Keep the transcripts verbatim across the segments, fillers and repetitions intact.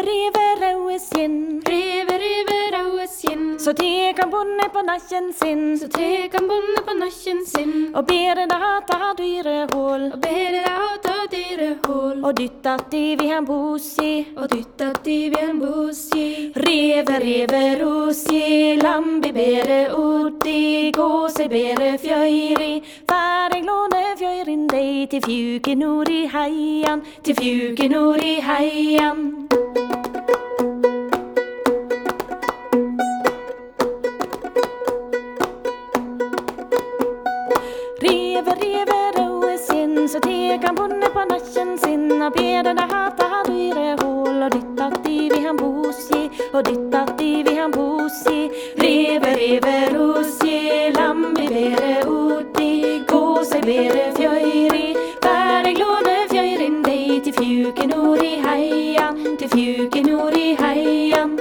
rive rauesjen, rive, rive rauesjen. Så tek han bonde på nakken sin, Så tek han bonde på nakken sin, og ber det hata dyrehål, og ber det out av dyrehål, og dyttat i vi han bosi, og dyttat i vi en bosi. Reve, reve, rosi, lambi bere oddi, gåse bere fjøyri, fær eg låne fjøyrin deg til fjuke nord i heian, til fjuke nord i heian. Reve, reve, rauesjen, så tek han bonde på nakken sin, og ber det hata dyrehål, og dyttat i vi han bosi, og dyttat i vi han bosi. Reve, reve, rosi, lambi bere oddi, gåse bere fjøyri, fær eg låne fjøyrin deg til fjuke nord i heian, til fjuke nord i heian.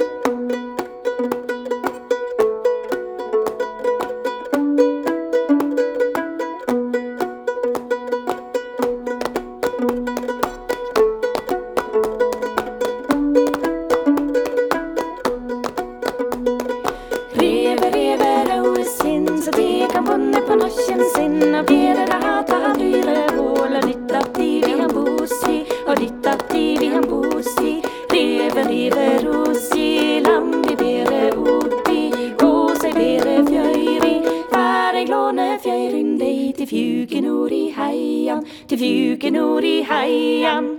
Reve, reve, rauesjen, så tek han bonde på nakken sin, og ber det hata dyrehål, og dyttat i vi han bosi, og dyttat i vi han bosi. Reve, reve, rosi, lambi bere oddi, gåse bere fjøyri, fær eg låne fjøyrin deg til fjuke nord i heian, til fjuke nord i heian.